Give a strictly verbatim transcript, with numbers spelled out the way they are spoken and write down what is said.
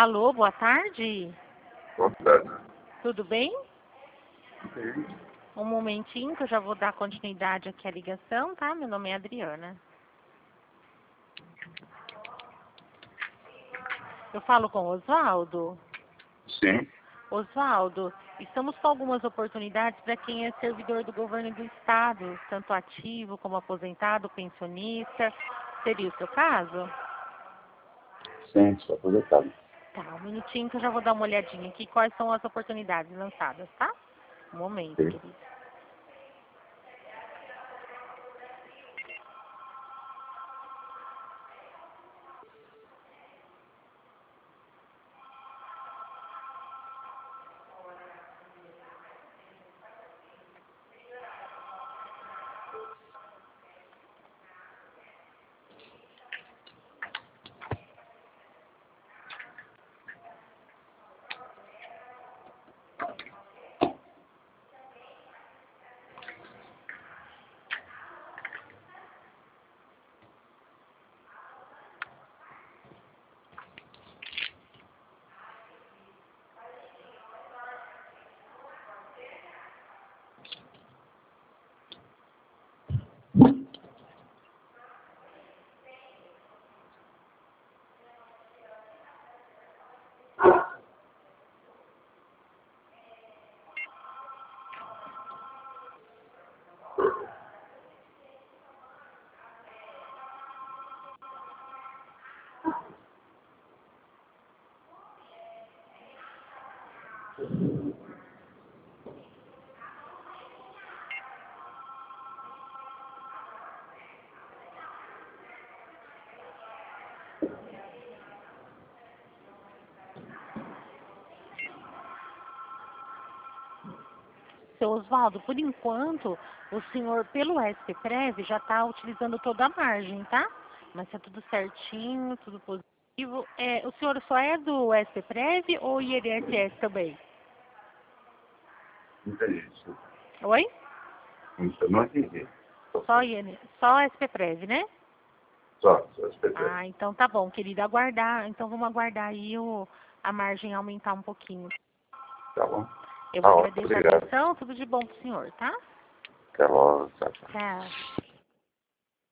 Alô, boa tarde. Boa tarde. Tudo bem? Sim. Um momentinho que eu já vou dar continuidade aqui à ligação, tá? Meu nome é Adriana. Eu falo com o Oswaldo. Sim. Oswaldo, estamos com algumas oportunidades para quem é servidor do governo do estado, tanto ativo como aposentado, pensionista. Seria o seu caso? Sim, sou aposentado. Tá, um minutinho que eu já vou dar uma olhadinha aqui quais são as oportunidades lançadas, tá? Um momento, Sim. querido. Seu Oswaldo, por enquanto, o senhor, pelo S P Prev, já está utilizando toda a margem, tá? Mas está tudo certinho, tudo positivo. É, o senhor só é do S P Prev ou I N S S também? Entendi. Sim. Oi? Isso eu não entendi. Só, I N, só S P Prev, né? Só, só S P T. Ah, então tá bom, querida. Aguardar, então vamos aguardar aí o, a margem aumentar um pouquinho. Tá bom. Eu Tá ótimo. agradeço a Obrigado. atenção, tudo de bom pro senhor, tá? Até logo. Tchau, tchau. Tchau.